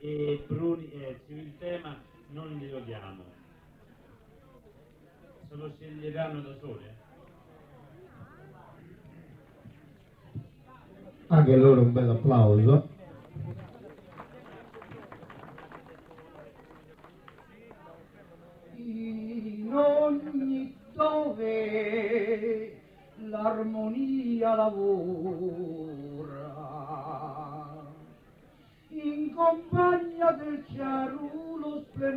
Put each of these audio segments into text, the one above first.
e Bruni il tema non glielo diamo. Se lo sceglieranno da soli? Anche loro un bel applauso. In ogni dove l'armonia lavora, in compagnia del ciarulo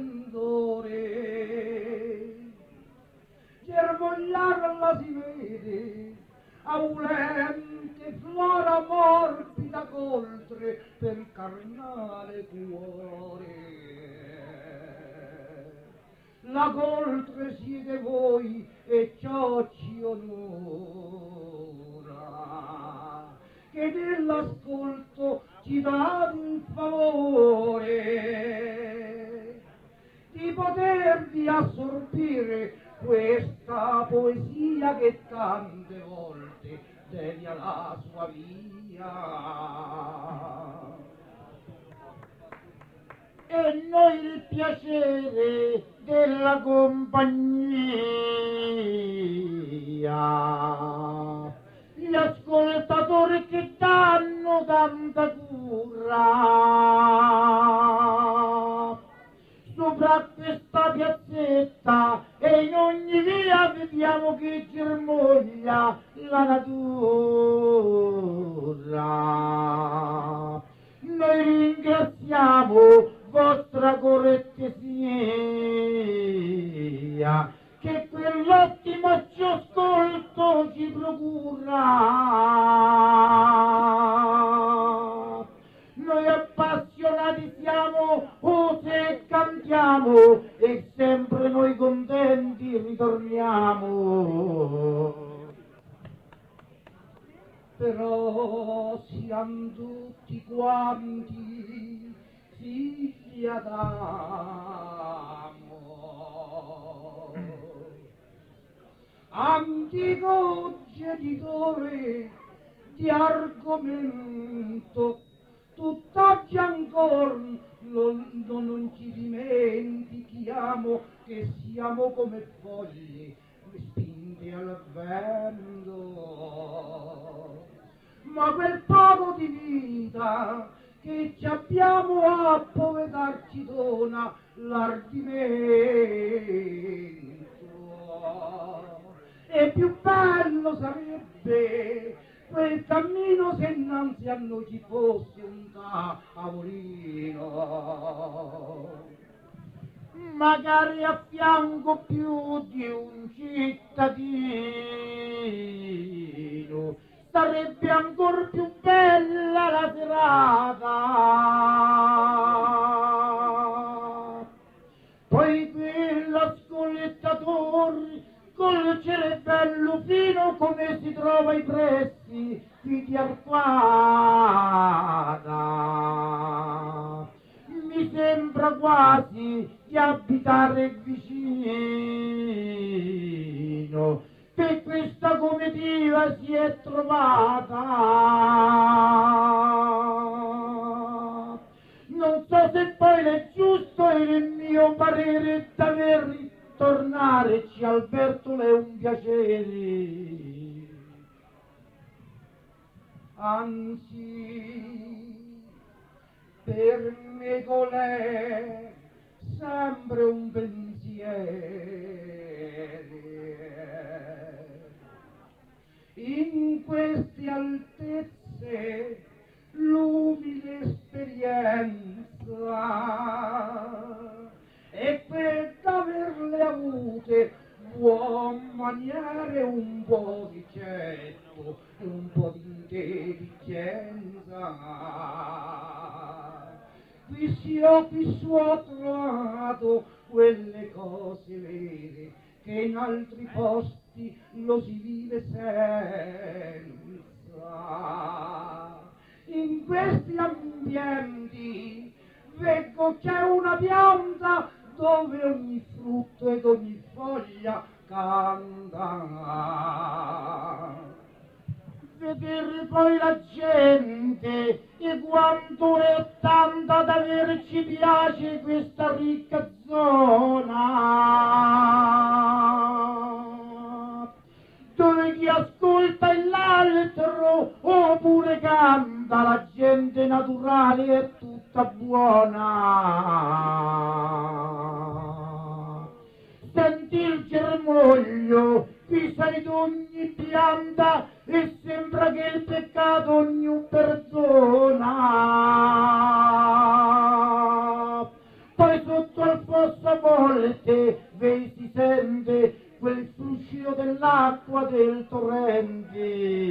splendore, germogliarla si vede, aulente flora morbida coltre per carnale cuore. La coltre siete voi e ciò ci onora, che dell'ascolto ci date il favore di potervi assorbire questa poesia che tante volte devia la sua via. E noi il piacere della compagnia, gli ascoltatori che danno tanta cura sopra questa piazzetta e in ogni via vediamo che germoglia la natura. Noi ringraziamo vostra cortesia che quell'ottimo ascolto ci procura. Noi appassionati siamo, se cantiamo e sempre noi contenti ritorniamo. Però siamo tutti quanti figli Adamo, antico genitore di argomento, tutt'oggi ancora non ci dimentichiamo che siamo come foglie spinte al vento. Ma quel poco di vita che ci abbiamo a povedarci dona l'ardimento. E più bello sarebbe quel cammino se innanzi a noi ci fosse un tavolino, magari a fianco più di un cittadino, sarebbe ancora più bella la serata. Poi quell'ascoltatore col cervello fino come si trova ai pressi di Arquata, mi sembra quasi di abitare vicino, che questa comitiva si è trovata. Non so se poi è giusto e il mio parere d'aver ritornare, ci Alberto è un piacere. Anzi, per me colè sempre un pensiero. In queste altezze l'umile esperienza e per averle avute buon maniere, un po' di getto, un po' di intelligenza. Qui ho trovato quelle cose vere che in altri posti lo si vive senza. In questi ambienti vedo c'è una pianta dove ogni frutto ed ogni foglia canta. vedere poi la gente e quanto è tanta da averci piace questa ricca zona, dove chi ascolta l'altro oppure canta, la gente naturale è tutta buona. Senti il germoglio, qui sale d'ogni pianta e sembra che il peccato ognuno perdona. Poi sotto al fosso a volte vei si sente quel fruscio dell'acqua del torrente.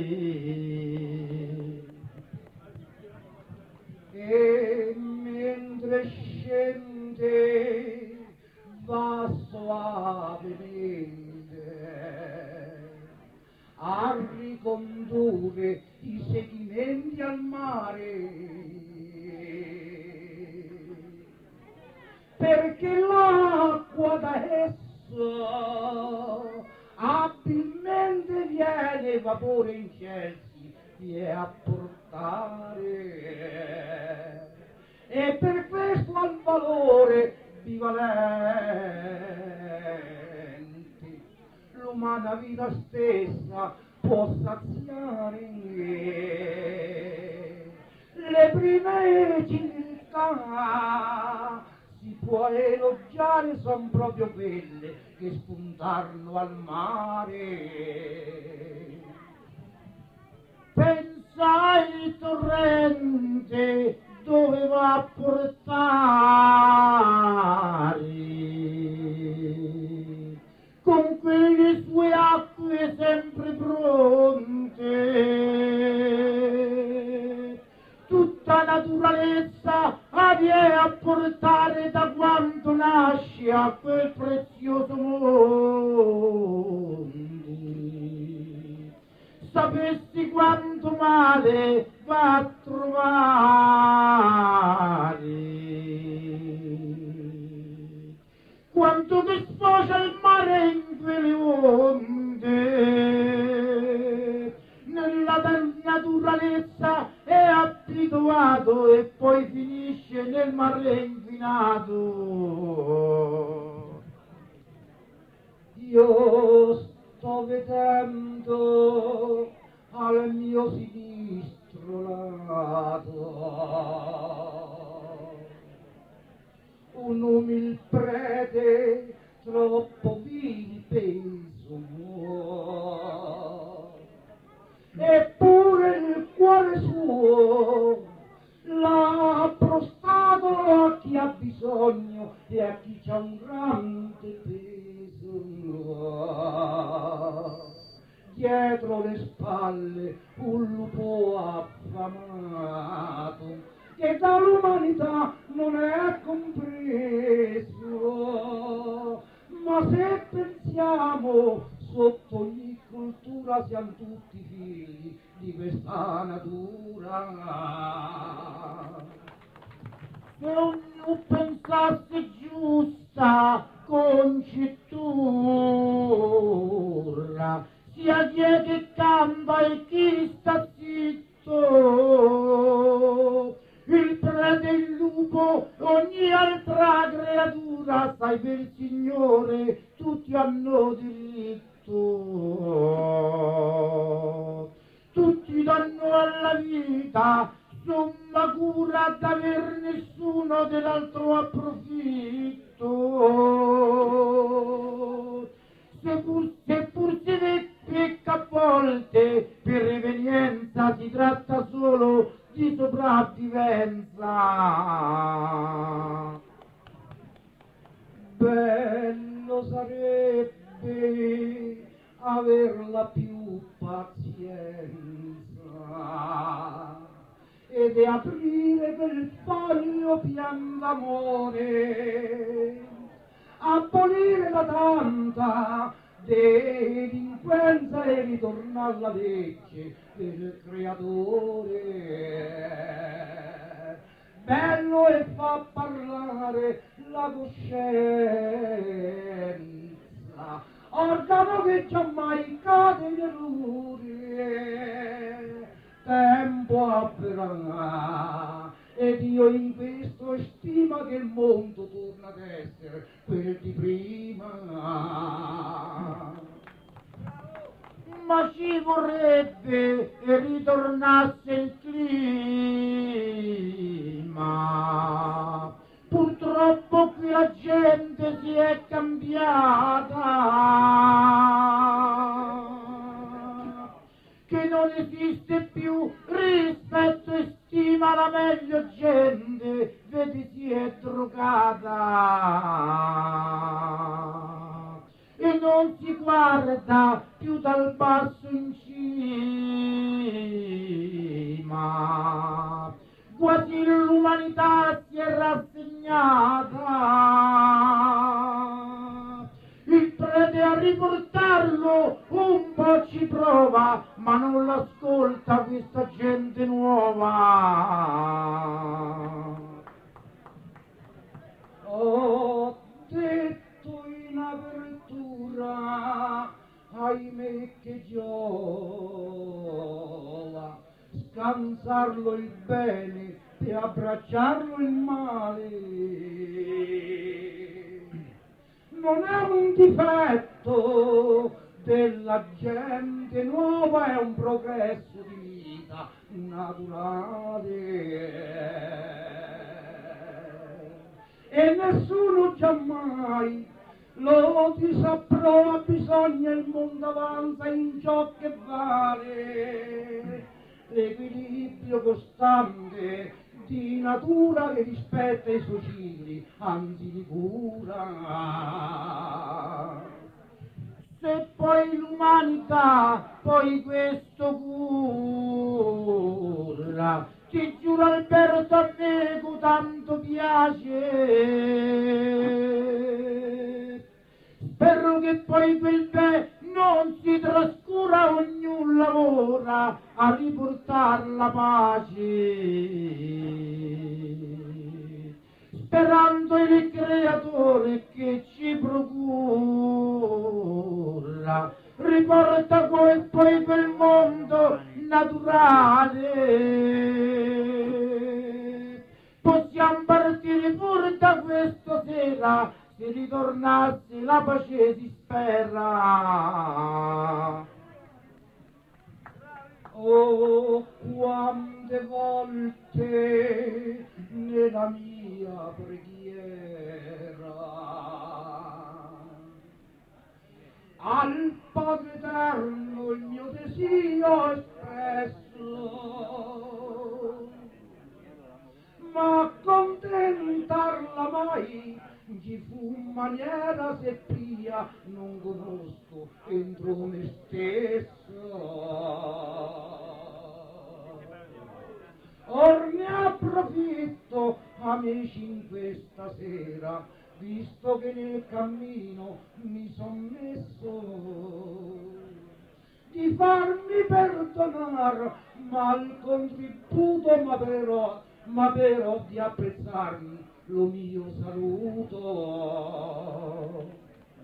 E mentre scende va soavemente a ricondurre i sedimenti al mare, perché l'acqua da esso abilmente viene vapore in cielsi e a portare, e per questo al valore bivalenti l'umana vita stessa può saziare. Le prime civiltà si può elogiare, son proprio quelle che spuntarono al mare. Pensa il torrente dove va a portare con quelle sue acque sempre pronte. Tutta naturalezza viene a portare da quando nasce a quel prezioso mondo. Sapessi quanto male va a trovare, quanto che sfocia il mare in quelle onde, nella naturalezza è abituato e poi finisce nel mare inquinato. Io sto vedendo al mio sinistro lato un umil prete troppo vilipeso, eppure il cuore suo l'ha prostrato a chi ha bisogno e a chi c'ha un grande peso. Dietro le spalle un lupo affamato che dall'umanità non è compreso, ma se pensiamo sotto ogni cultura siamo tutti figli di questa natura. Se ognuno pensasse giusta concettura, sia chi è che canta e chi sta zitto, il prete, il lupo, ogni altra creatura, sai per il Signore, tutti hanno diritto, tutti danno alla vita somma cura d'aver nessuno dell'altro approfitto. Seppur si pecca a volte, per evenienza si tratta solo di sopravvivenza. Bello sarebbe averla più pazienza ed aprire quel foglio pian d'amore, abolire la tanta delinquenza e ritornare alla legge del creatore. Bello e fa parlare la coscienza, organo che giammai cade in errore. tempo avverrà ed io in questo stima che il mondo torna ad essere quel di prima. Ma ci vorrebbe che ritornasse il clima. Purtroppo qui la gente si è cambiata, che non esiste più rispetto e stima, la meglio gente, vedi, si è drogata e non si guarda più dal basso in cima, quasi l'umanità si è rassegnata. Il prete a riportarlo un po' ci prova, ma non l'ascolta questa gente nuova. Ho detto in apertura, ahimè che giova, scansarlo il bene e abbracciarlo il male. Non è un difetto della gente nuova, è un progresso di vita naturale. E nessuno giammai lo disapprova, bisogna il mondo avanza in ciò che vale. L'equilibrio costante di natura che rispetta i suoi cicli, anzi li cura. Se poi l'umanità, poi questo cura, ti giuro Alberto, a me con tanto piace. Spero che poi quel bene non si trascura, ognuno lavora a riportar la pace, sperando il creatore che ci procura, riporta poi quel mondo naturale. Possiamo partire pure da questa sera, se ritornasse la pace si spera. Oh, quante volte nella mia preghiera al Padre Eterno il mio desiderio espresso, ma accontentarla mai ci fu maniera se pia non conosco entro me stesso. Or ne approfitto, amici, in questa sera, visto che nel cammino mi son messo, di farmi perdonare mal contributo, ma però di apprezzarmi lo mio saluto.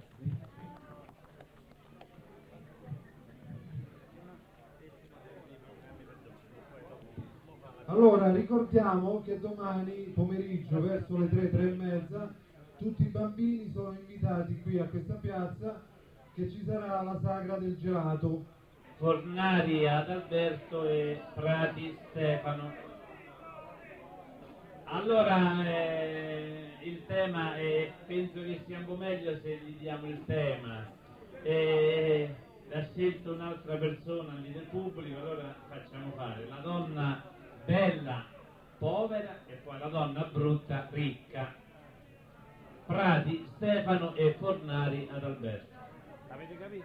Allora ricordiamo che domani pomeriggio verso le 3, 3 e mezza tutti i bambini sono invitati qui a questa piazza, che ci sarà la sagra del gelato. Fornari Adalberto e Prati Stefano. Allora il tema penso che sia un po' meglio se gli diamo il tema. L'ha scelto un'altra persona lì del pubblico, allora facciamo fare la donna bella, povera, e poi la donna brutta, ricca. Prati Stefano e Fornari Adalberto. Avete capito?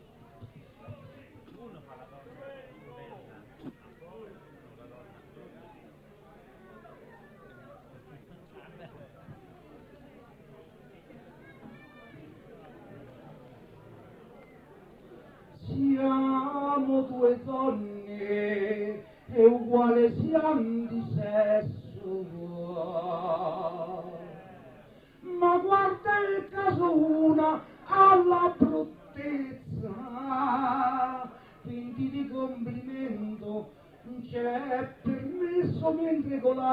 Uno fa la donna bella, la donna Siamo due donne e uguale siamo di sesso, ma guarda il caso, una ha la bruttezza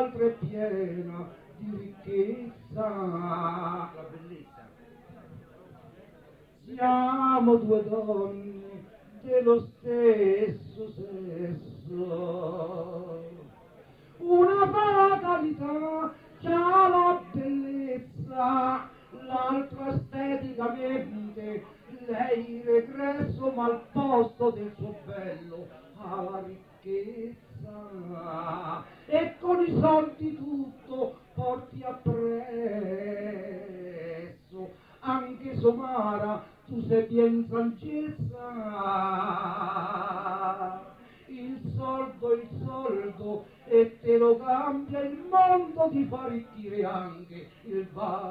l'altra è piena di ricchezza. La bellezza. Siamo due donne dello stesso sesso, una fatalità c'ha la bellezza, l'altra esteticamente lei regresso, ma al posto del suo bello ha la ricchezza, e con i soldi tutto porti appresso. Anche Somara, tu sei bien saggezza, il soldo, e te lo cambia il mondo, ti fa arricchire anche il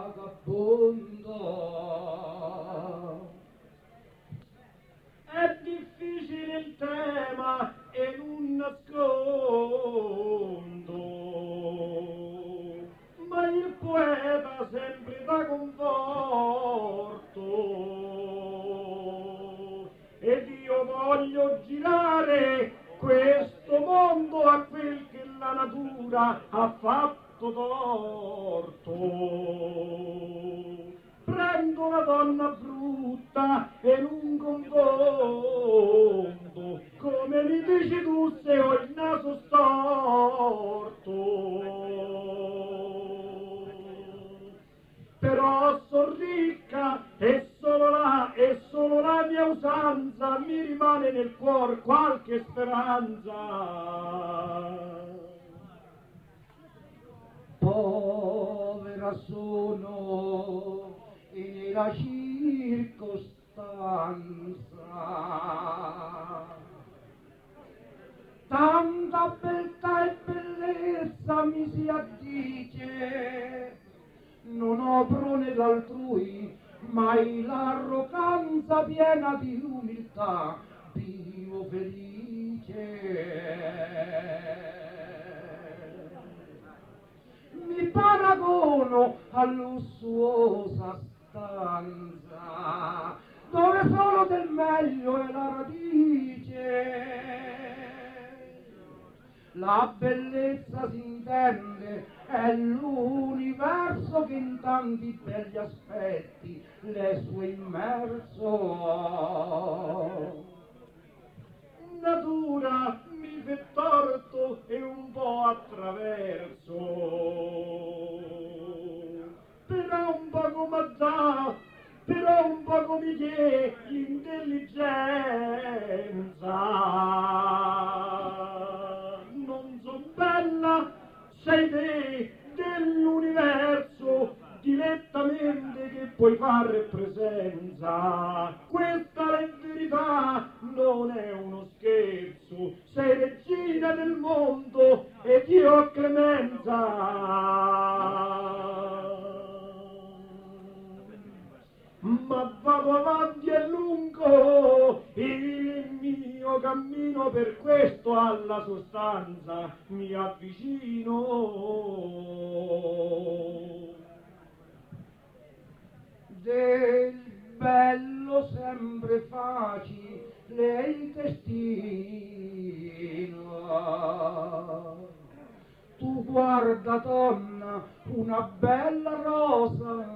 vagabondo. È difficile il tema e non nascondo, ma il poeta sempre dà conforto, ed io voglio girare questo mondo a quel che la natura ha fatto torto. Prendo una donna brutta e non confondo, come mi dici tu se ho il naso storto. Però sono ricca e solo la mia usanza mi rimane nel cuore qualche speranza. Povera sono e nella circostanza, tanta beltà e bellezza mi si addice, non ho prone d'altrui, mai l'arroganza piena di umiltà, vivo felice. Mi paragono a lussuosa stanza, dove solo del meglio è la radice. La bellezza si intende, è l'universo che in tanti belli aspetti le sue immerso. Natura mi fe torto e un po' attraverso, però un poco m'azzà, però un poco mi chiede l'intelligenza. Non son bella, sei te dell'universo, direttamente che puoi fare presenza. Questa è verità, non è uno scherzo, sei regina del mondo ed io ho clemenza. Ma vado avanti a lungo il mio cammino, per questo alla sostanza mi avvicino. Del bello sempre facile il destino. Tu guarda donna una bella rosa,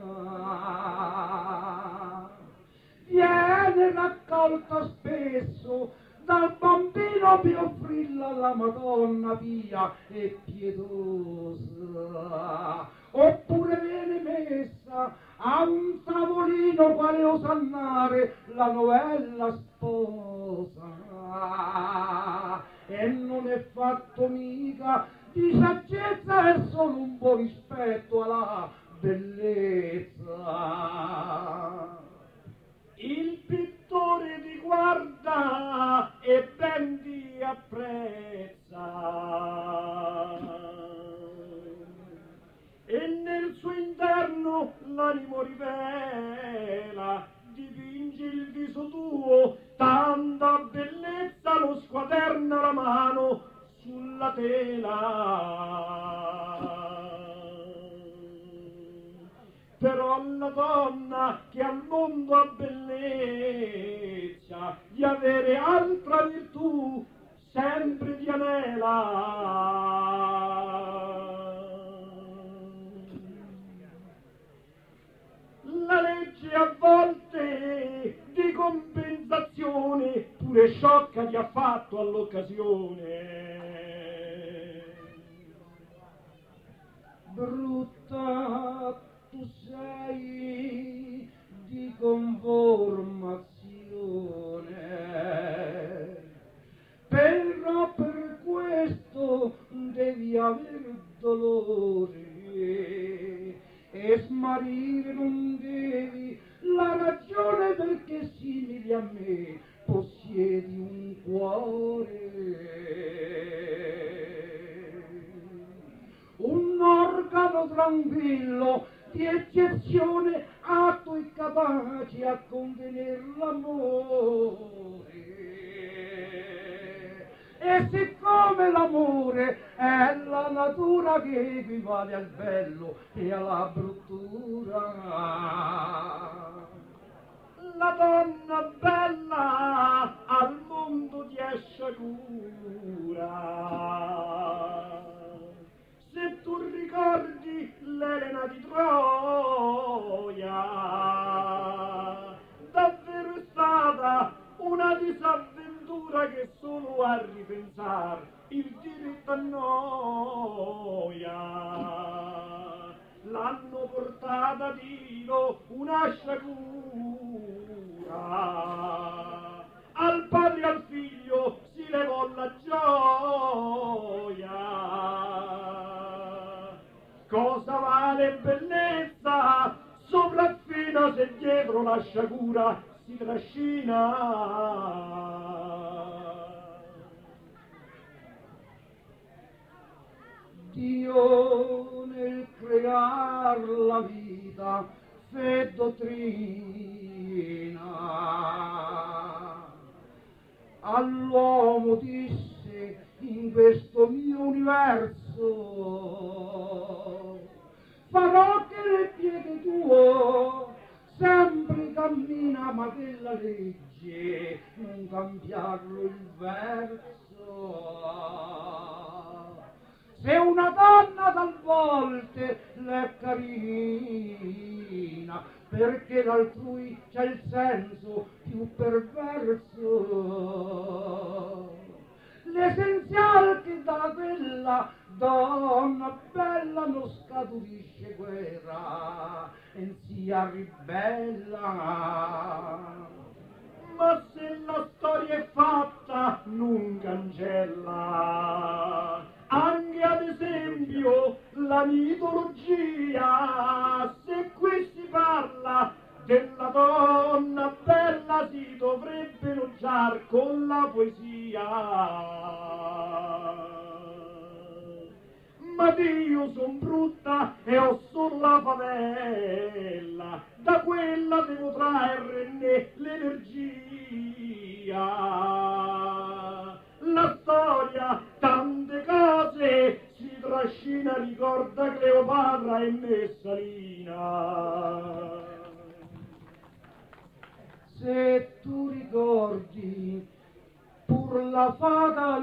viene raccolta spesso dal bambino Piofrilla la Madonna pia e pietosa, oppure viene messa a un tavolino quale osannare la novella sposa, e non è fatto mica di saggezza, è solo un buon rispetto alla bellezza. Il pittore ti guarda e ben ti apprezza, e nel suo interno l'animo rivela, dipingi il viso tuo, tanta bellezza lo squaderna la mano sulla tela. Però la donna che al mondo ha bellezza, di avere altra virtù sempre di anela. ciò che gli ha fatto all'occasione. Brutta tu sei di conformazione, però per questo devi aver dolore e smarrire non devi la ragione, perché simili a me possiedi un cuore, un organo tranquillo di eccezione, atto e capace a contenere l'amore. E siccome l'amore è la natura che equivale al bello e alla bruttura, la donna bella al mondo di sciagura. Se tu ricordi l'Elena di Troia, davvero è stata una disavventura che solo a ripensar il diritto annoia. L'hanno portata a Dio una sciagura, al padre e al figlio si levò la gioia. Cosa vale bellezza sopraffina se dietro la sciagura si trascina? Dio nel crear la vita fe dottrina, all'uomo disse in questo mio universo farò che nel piede tuo sempre cammina, ma che la legge non cambiarlo il verso. Se una donna talvolta l'è carina, perché l'altrui c'è il senso più perverso, l'essenziale che da quella donna bella non scaturisce guerra e sia ribella. Ma se la storia è fatta non cancella anche ad esempio la mitologia. Se qui si parla della donna bella si dovrebbe elogiar con la poesia. Ma io son brutta e ho solo la favella, da quella devo trarne l'energia. La storia, tante cose, si trascina, ricorda Cleopatra e Messalina. Se tu ricordi pur la fata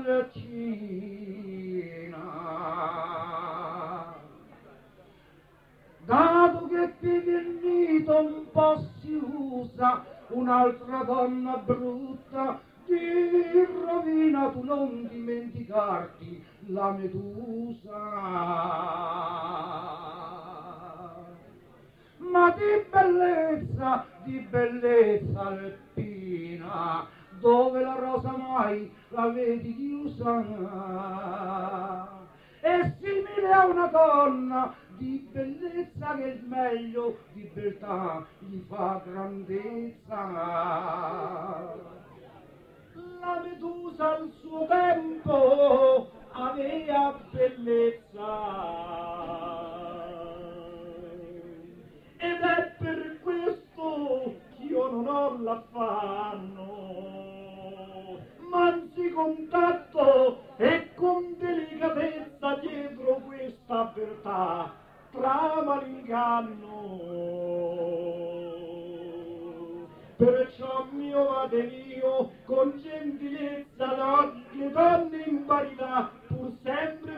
leccina, dato che per il nido un po' si usa un'altra donna brutta, di rovina tu non dimenticarti la Medusa. Ma di bellezza alpina, dove la rosa mai la vedi chiusa, è simile a una donna di bellezza che il meglio di beltà gli fa grandezza. La Medusa al suo tempo aveva bellezza, ed è per questo che io non ho l'affanno, ma anzi con tatto e con delicatezza dietro questa beltà trama l'inganno. Perciò mio vade mio, con gentilezza le donne in parità pur sempre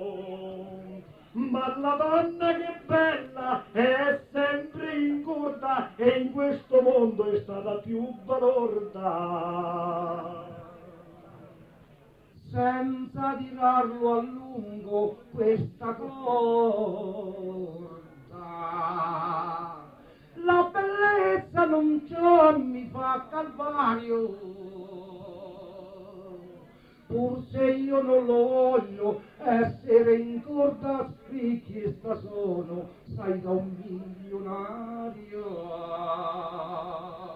vanno. Ma la donna che è bella è sempre in corda bella e in questo mondo è stata più balorda. Senza tirarlo a lungo questa corda, la bellezza non ciò mi fa calvario, pur se io non lo voglio essere in corda, richiesta sono, sai, da un milionario.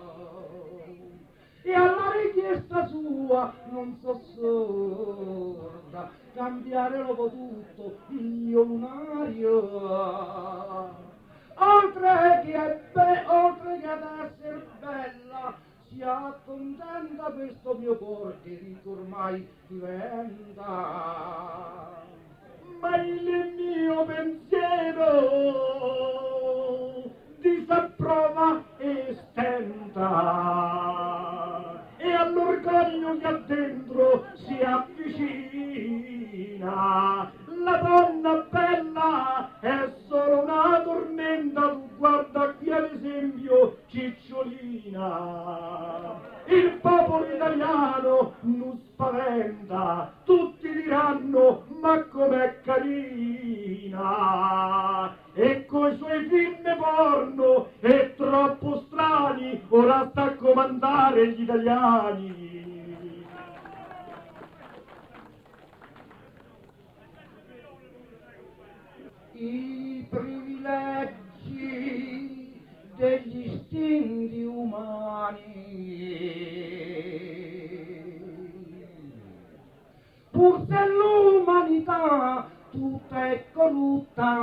E alla richiesta sua non so sorda, cambiare l'ho potuto il mio lunario. Oltre che ad essere bella, si accontenta questo mio cuore che ricco ormai diventa. Ma il mio pensiero disapprova e stenta, e all'orgoglio che ha dentro si avvicina. La donna bella è solo una tormenta, tu guarda qui ad esempio Cicciolina. Il popolo italiano non spaventa, tutti diranno ma com'è carina, e coi suoi film porno è troppo strani, ora sta a comandare gli italiani. I privilegi degli istinti umani, pur se l'umanità tutta è corrotta,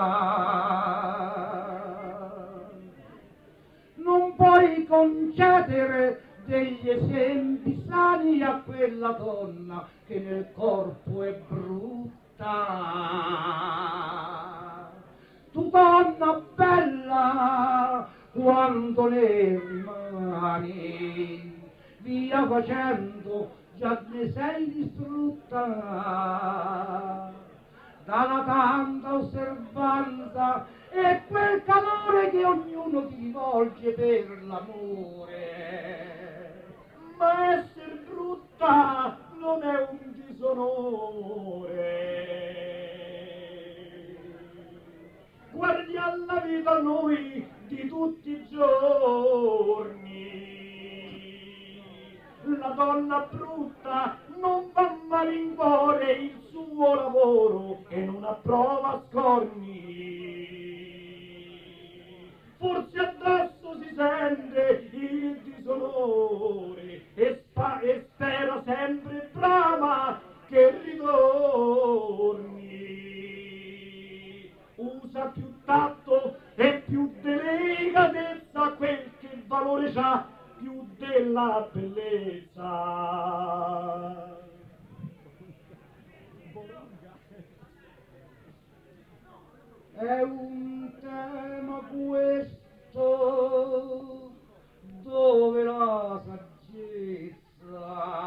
non puoi concedere degli esempi sani a quella donna che nel corpo è brutta. Tu donna bella, quando ne rimani, via facendo, già ne sei distrutta dalla tanta osservanza e quel calore che ognuno ti rivolge per l'amore. Ma esser brutta non è un disonore. Guardi alla vita noi di tutti i giorni. La donna brutta non va a malincuore il suo lavoro e non approva scorni. Forse addosso si sente il disonore e spera sempre brava che ritorni. Usa più tatto e più delicatezza, quel che valore c'ha più della bellezza. È un tema questo dove la saggezza,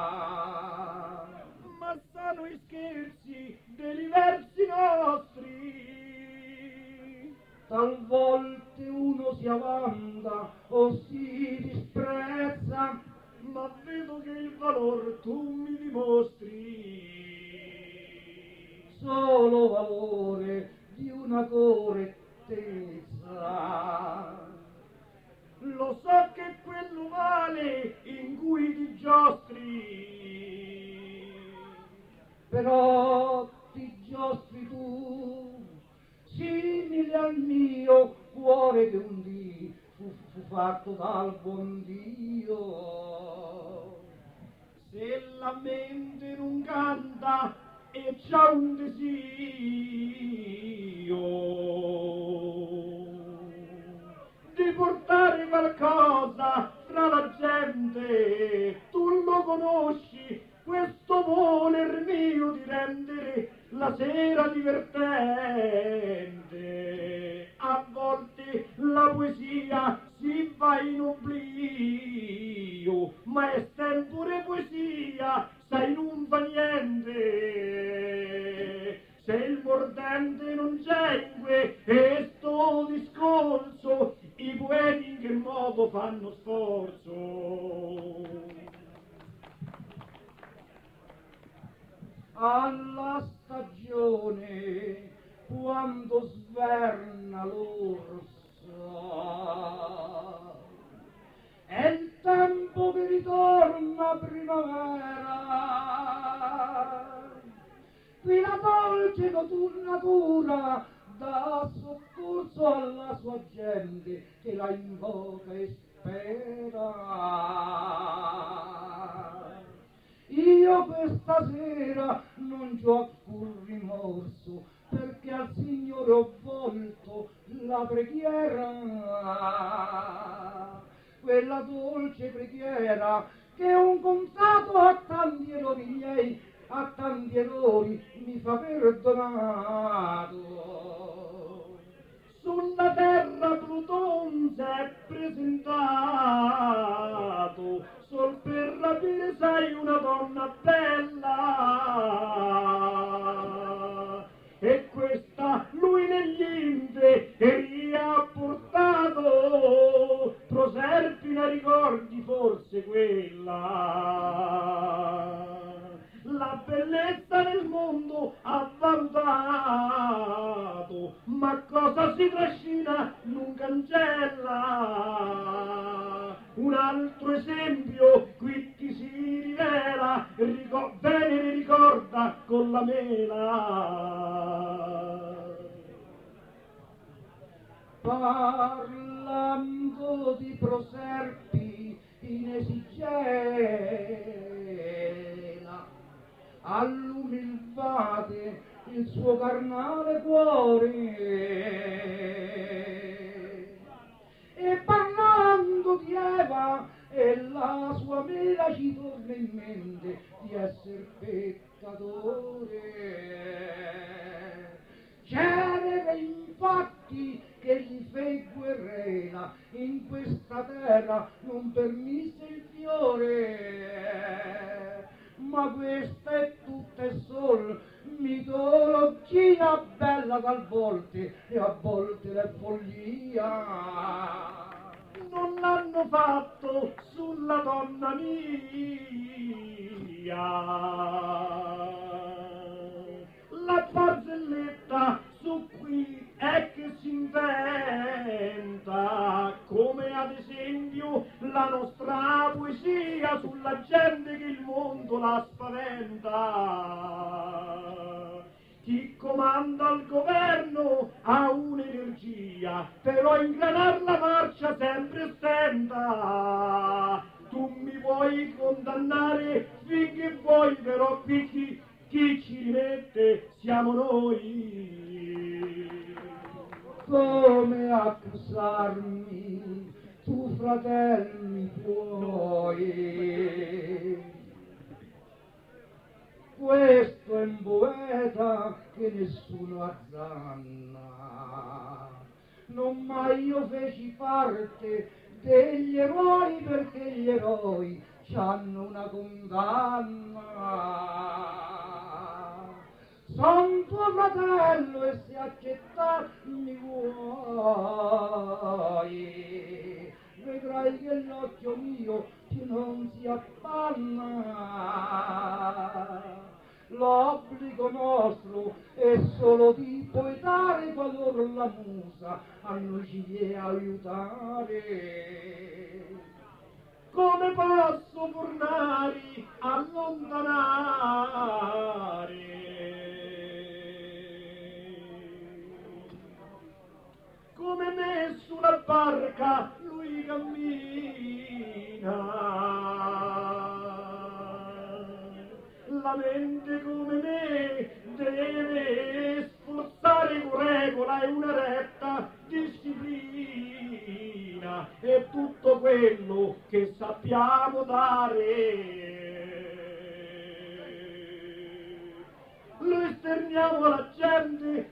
Ma sono i scherzi dei versi nostri. talvolta uno si avvanta o si disprezza, Ma vedo che il valor tu mi dimostri. solo valore di una correttezza. Lo so che quello vale in cui ti giostri. Però ti giostri tu, simile al mio cuore che un dì fu fatto dal buon Dio. Se la mente non canta e c'ha un desio di portare qualcosa fra la gente, tu lo conosci, questo voler mio di rendere la sera divertente. A volte la poesia si va in oblio, ma è sempre poesia, sai, non fa niente. Se il mordente non gengue e sto discorso, i poeti fanno sforzo. Alla stagione quando sverna l'orsa è il tempo che ritorna primavera, qui la dolce natura dà soccorso alla sua gente che la invoca e spera. Io questa sera non c'ho alcun rimorso, perché al Signore ho volto la preghiera, quella dolce preghiera che un contato a tanti errori miei, a tanti errori mi fa perdonato. Sulla terra Pluton s'è presentato, sol per rapire sei una donna bella, e questa lui negli inferi ha portato, Proserpina ricordi forse quella. La bellezza del mondo ha valutato, ma cosa si trascina non cancella. Un altro esempio qui ti si rivela, Venere ricorda con la mela. Parlando di Proserpi in esigela, all'umilvate il suo carnale cuore, e parlando di Eva e la sua mela ci torna in mente di esser peccatore. Genere infatti che gli fe guerrera in questa terra non permise il fiore, ma questa è tutta e sol mitologia bella talvolta e a volte è follia. Non l'hanno fatto sulla donna mia, la barzelletta su qui è che si inventa, come ad esempio la nostra poesia sulla gente che il mondo la spaventa. Chi comanda il governo ha un'energia, però ingranar la marcia sempre stenta. Tu mi vuoi condannare finché vuoi, però qui chi ci rimette siamo noi. Come accusarmi tu, fratelli tuoi? Questo è un poeta che nessuno azzanna, non mai io feci parte degli eroi, perché gli eroi c'hanno una condanna. Son tuo fratello e se accettarmi vuoi, vedrai che l'occhio mio più non si appanna. L'obbligo nostro è solo di poetare qualora la musa a noi ci viene a aiutare. Come posso Fornari allontanare? Come me sulla barca lui cammina. La mente come me deve sforzare con regola e una retta disciplina, e tutto quello che sappiamo dare lo esterniamo alla gente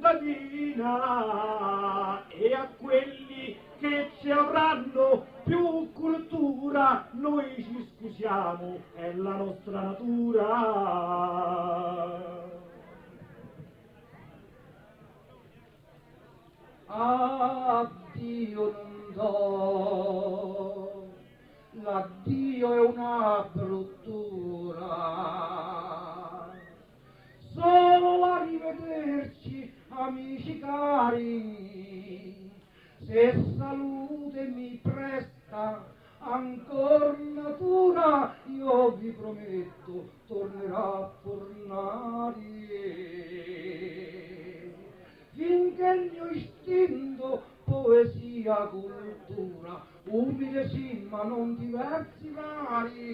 contadina, e a quelli che ci avranno più cultura noi ci scusiamo, è la nostra natura. Addio, non mondo, l'addio è una bruttura, solo a rivederci amici cari, se salute mi presta ancor natura, io vi prometto tornerà a tornare, finché il mio istinto poesia, cultura, umile sì ma non diversi vari,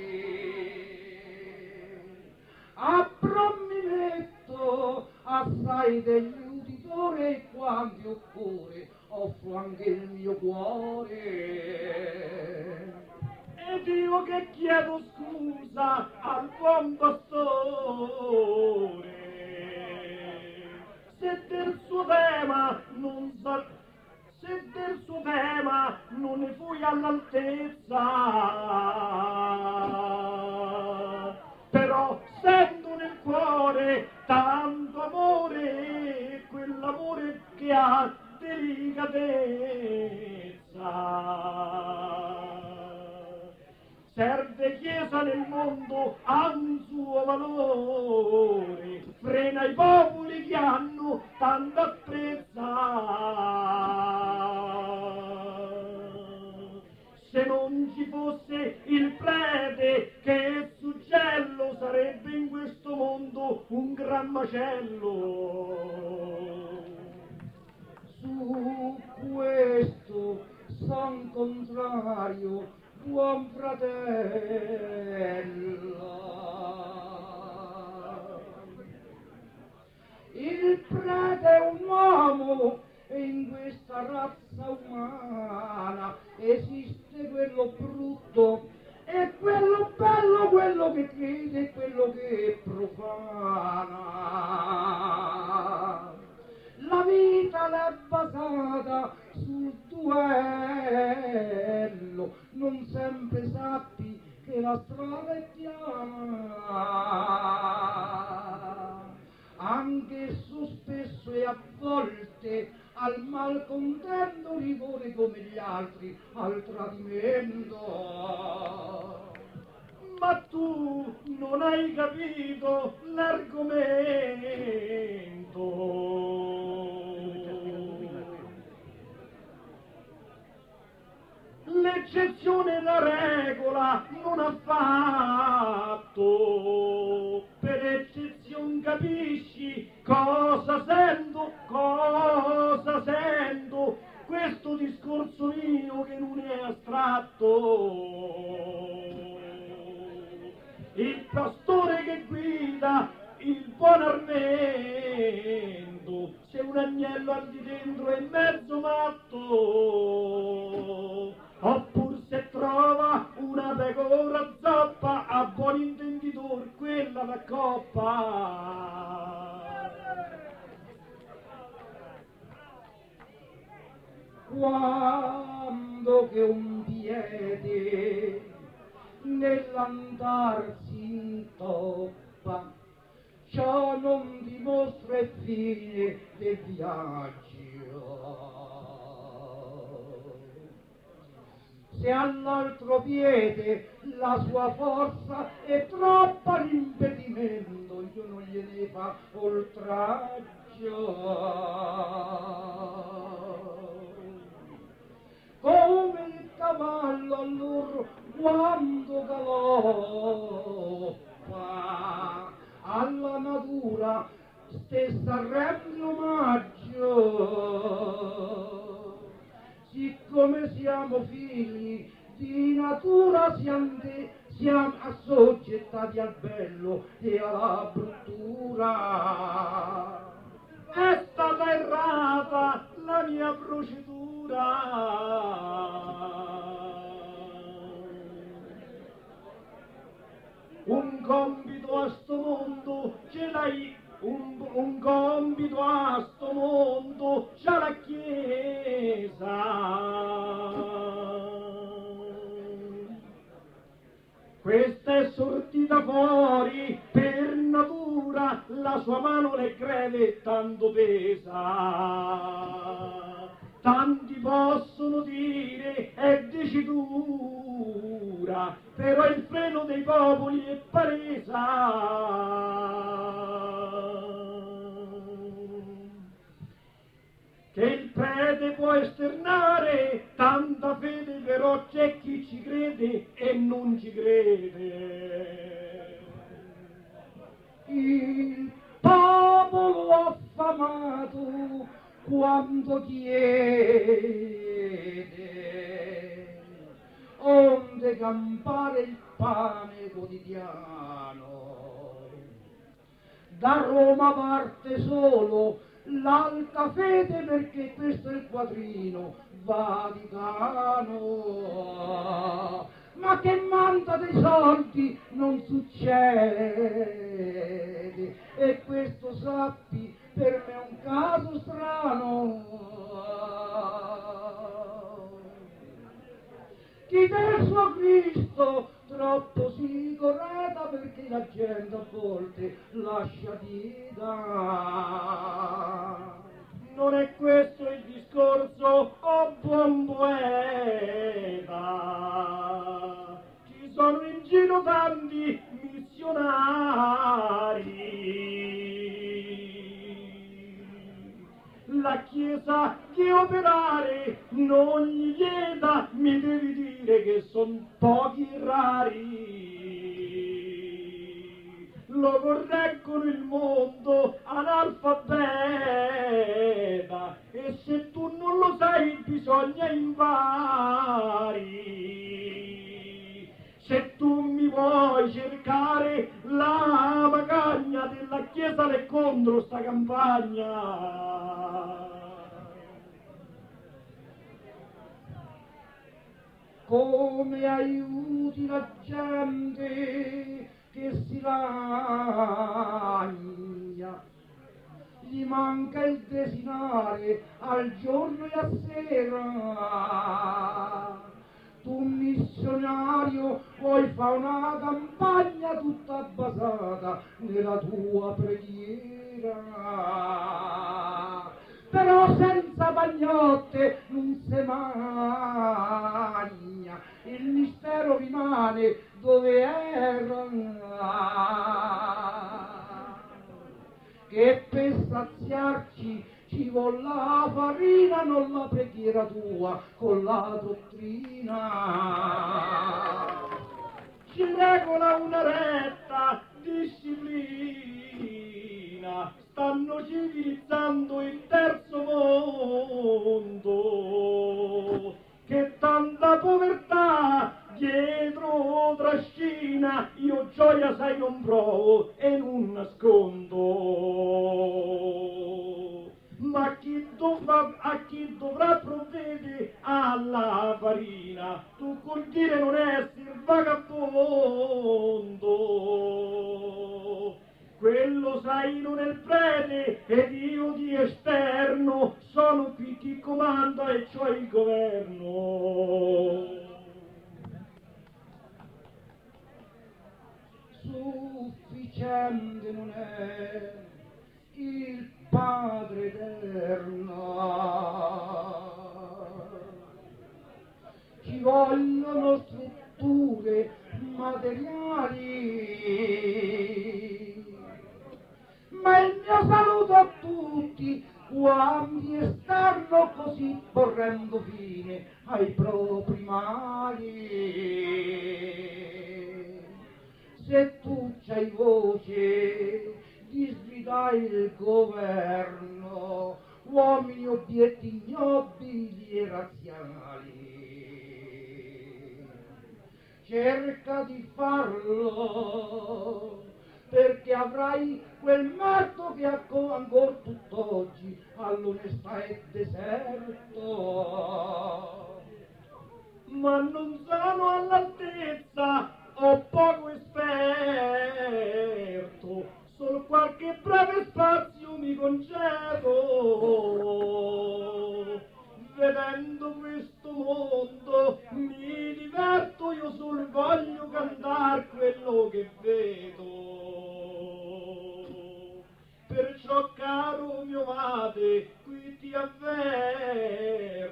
a prometto assai degli uditori e quanti occorre offro anche il mio cuore. Ed io che chiedo scusa al buon pastore, se del suo tema non ne fui all'altezza, però sento nel cuore tanto amore, quell'amore che ha delicatezza. Serve chiesa nel mondo, ha un suo valore, frena i popoli che hanno tanta sprezza. Se non ci fosse il prete che suggello, sarebbe in questo mondo un gran macello. Su questo son contrario, buon fratello. Il prete è un uomo e in questa razza umana esiste quello brutto e quello bello, quello che crede e quello che profana. La vita l'è basata sul duello, non sempre sappi che la strada è piana, anche esso spesso e a volte al malcontento rigore come gli altri al tradimento. Ma tu non hai capito l'argomento. L'eccezione è la regola non ha fatto. Per eccezione capisci cosa sento, questo discorso mio che non è astratto. Il pastore che guida il buon armento, se un agnello al di dentro è mezzo matto, oppure se trova una pecora zoppa, a buon intenditor quella la coppa. Quando che un piede nell'andar si intoppa, ciò non dimostra il fine del viaggio. Se all'altro piede la sua forza è troppa, l'impedimento io non gliene fa oltraggio. Come il cavallo allora quando galoppa, alla natura stessa rende omaggio. Siccome siamo figli di natura, siamo assoggettati al bello e alla bruttura. È stata errata la mia procedura. Un compito a sto mondo ce l'hai, un compito a sto mondo c'ha la Chiesa. Questa è sortita fuori per natura, la sua mano le crede tanto pesa, tanti possono dire è dicitura, però il freno dei popoli è palesa. Che il prete può esternare tanta fede, però c'è chi ci crede e non ci crede. Il popolo affamato quando chiede onde campare il pane quotidiano. Da Roma parte solo l'alta fede, perché questo è il quadrino Vaticano. Ma che manda dei soldi non succede, e questo sappi per me è un caso strano. Chi del suo Cristo troppo si correda, perché la gente a volte lascia di dare. Non è questo il discorso, oh buon poeta. Ci sono in giro tanti missionari. La Chiesa che operare non gli chieda, mi devi dire che son pochi e rari. Lo correggono il mondo analfabeta, e se tu non lo sai bisogna impari. Se tu mi vuoi cercare la magagna della Chiesa è contro sta campagna. Come aiuti la gente che si lagna, gli manca il desinare al giorno e a sera. Tu missionario vuoi fare una campagna tutta basata nella tua preghiera, però senza pagnotte non si magna, il mistero rimane dove era. Che per saziarci ci vuol la farina, non la preghiera tua con la dottrina. Ci regola una retta disciplina, stanno civilizzando il terzo mondo, che tanta povertà dietro trascina, io gioia sai non provo e non nascondo. Ma a chi dovrà provvedere alla farina, tu col dire non essere vagabondo. Quello sai non è il prete ed io di esterno sono qui chi comanda e cioè il governo. Sufficiente non è il Padre eterno, ci vogliono strutture materiali, ma il mio saluto a tutti quanti esterno, così porrendo fine ai propri mali. Se tu c'hai voce di sgridare il governo, uomini obietti ignobili e razziali, cerca di farlo, perché avrai quel merito che ancora tutt'oggi all'onestà è deserto. Ma non sono all'altezza, ho poco esperto, solo qualche breve spazio mi concedo. Vedendo questo mondo mi diverto, io solo voglio cantar quello che vedo. Perciò caro mio mate, qui ti avverto,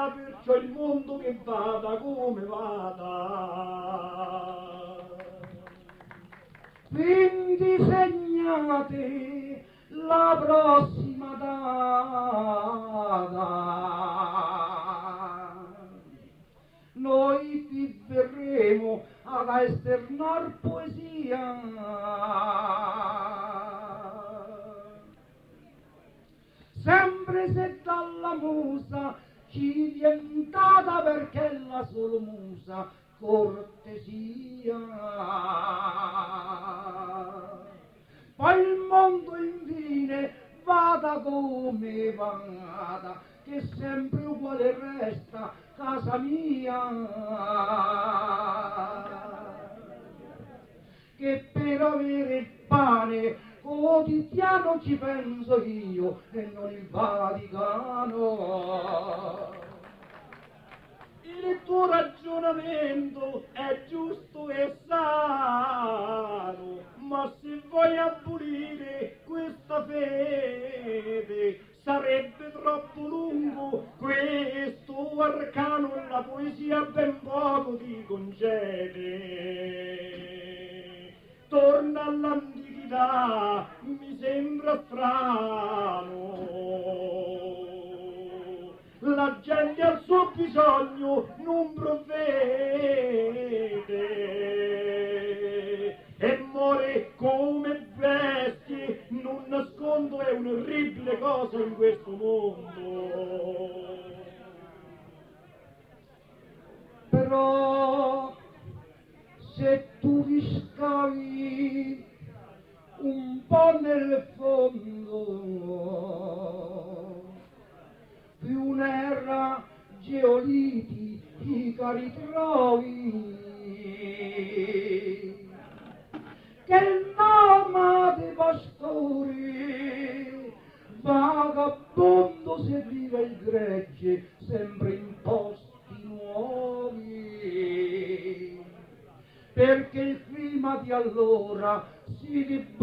perciò il mondo che vada come vada. Quindi segnate la prossima data, noi vi verremo ad esternar poesia, sempre se dalla musa ci vien data, perché la solo musa cortesia. Poi il mondo infine vada come vada, che sempre uguale resta casa mia, che per avere il pane quotidiano ci penso io e non il Vaticano. Il tuo ragionamento è giusto e sano, ma se vuoi abolire questa fede sarebbe troppo lungo questo arcano e la poesia ben poco ti concede. Torna all'antichità, mi sembra strano. La gente al suo bisogno non provvede e muore come bestie, non nascondo, è un'orribile cosa in questo mondo. Però se tu riscavi un po' nel fondo, più un'erra geoliti ritrovi, che il nomade pastore vagabondo seguiva il gregge sempre in posti nuovi, perché il clima di allora si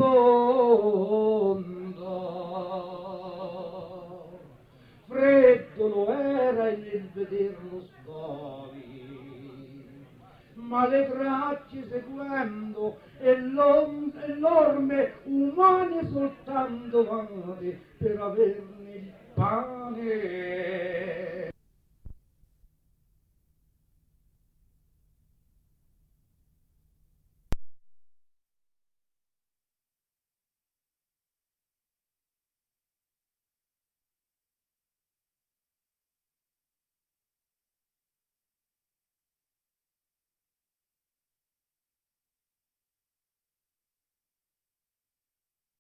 dibonda, freddo lo era e nel vederlo scovi, ma le tracce seguendo e l'orme umane soltanto vade per averne il pane.